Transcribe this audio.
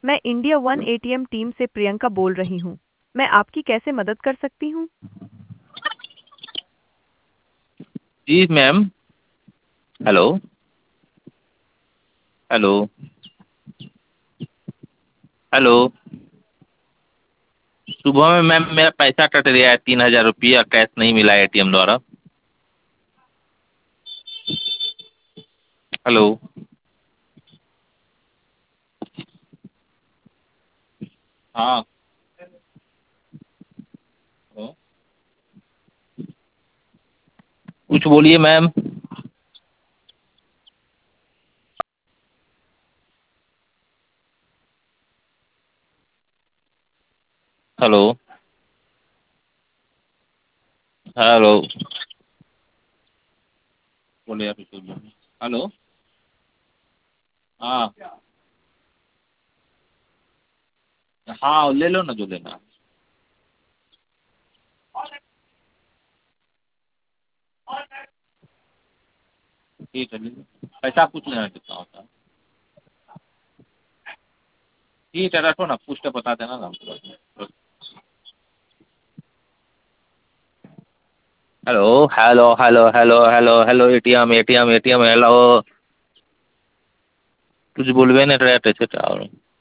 मैं India one ATM team से प्रियंका बोल रही हूँ। मैं आपकी कैसे मदद कर सकती हूँ? जी मैम। हेलो। हेलो। हेलो। सुबह में मैम मेरा पैसा कट गया है, 3,000 रुपया कैश नहीं मिला है एटीएम द्वारा। हेलो। हाँ। हेलो? कुछ बोलिए मैम। हेलो। हेलो। बोलिए आप कुछ बोलिए। हेलो। हाँ। हाँ ले लो ना जो लेना है। ठीक है ले लो। पैसा पूछ लेना कितना होता है। ठीक है रखो ना, पूछ के बता देना ना हमको। Hello. Hello hello hello hello hello ATM ATM ATM hello. कुछ बोलबे नहीं रहे थे।